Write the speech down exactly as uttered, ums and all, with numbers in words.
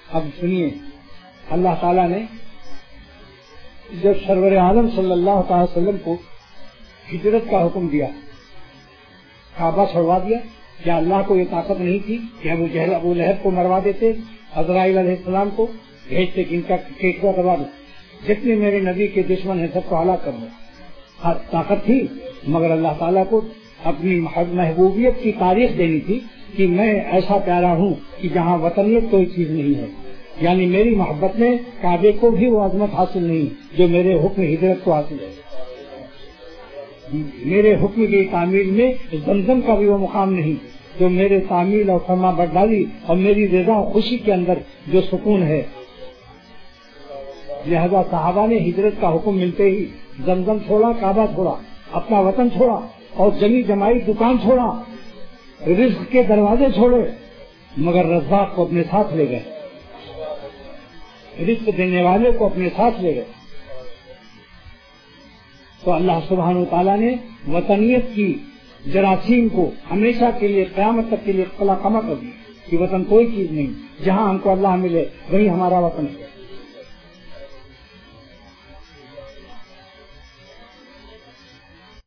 اب سنیے، اللہ تعالیٰ نے جب سرور عالم صلی اللہ تعالی وسلم کو ہجرت کا حکم دیا، کعبہ چھڑوا دیا، کیا اللہ کو یہ طاقت نہیں تھی کہ ابو جہل ابو لہب کو مروا دیتے، عزرائیل علیہ السلام کو بھیجتے کہ ان کا ٹیکوا کروا دو، جتنے میرے نبی کے دشمن ہیں سب کو ہلاک کر دو؟ طاقت تھی، مگر اللہ تعالیٰ کو اپنی محبوبیت کی تاریخ دینی تھی کہ میں ایسا پیارا ہوں کہ جہاں وطنیت کوئی چیز نہیں ہے، یعنی میری محبت میں کعبے کو بھی وہ عظمت حاصل نہیں جو میرے حکم ہجرت کو حاصل ہے، میرے حکم کی تعمیل میں زمزم کا بھی وہ مقام نہیں جو میرے تعمیل اور فرما برداری اور میری رضا اور خوشی کے اندر جو سکون ہے۔ لہذا صحابہ نے ہجرت کا حکم ملتے ہی زمزم چھوڑا، کعبہ چھوڑا، اپنا وطن چھوڑا اور جمی جمائی دکان چھوڑا، رزق کے دروازے چھوڑے، مگر رزاق کو اپنے ساتھ لے گئے، رزق دینے والے کو اپنے ساتھ لے گئے۔ تو اللہ سبحانہ وتعالیٰ نے وطنیت کی جراثیم کو ہمیشہ کے لیے قیامت تک کے لیے قلع کما کر دی کہ وطن کوئی چیز نہیں، جہاں ہم کو اللہ ملے وہی ہمارا وطن ہے۔